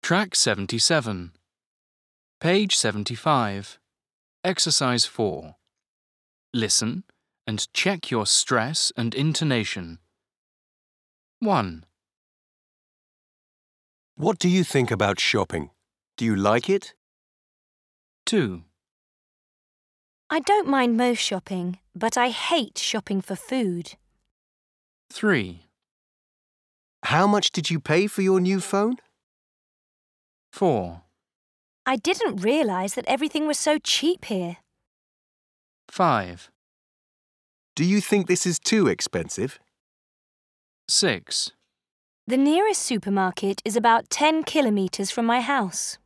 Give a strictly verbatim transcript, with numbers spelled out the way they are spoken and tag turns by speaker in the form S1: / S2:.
S1: Track seventy-seven. Page seventy-five. Exercise four. Listen and check your stress and intonation. one.
S2: What do you think about shopping? Do you like it?
S1: two.
S3: I don't mind most shopping, but I hate shopping for food.
S1: three.
S2: How much did you pay for your new phone?
S1: four.
S3: I didn't realise that everything was so cheap here.
S1: five.
S2: Do you think this is too expensive?
S1: six.
S3: The nearest supermarket is about ten kilometres from my house.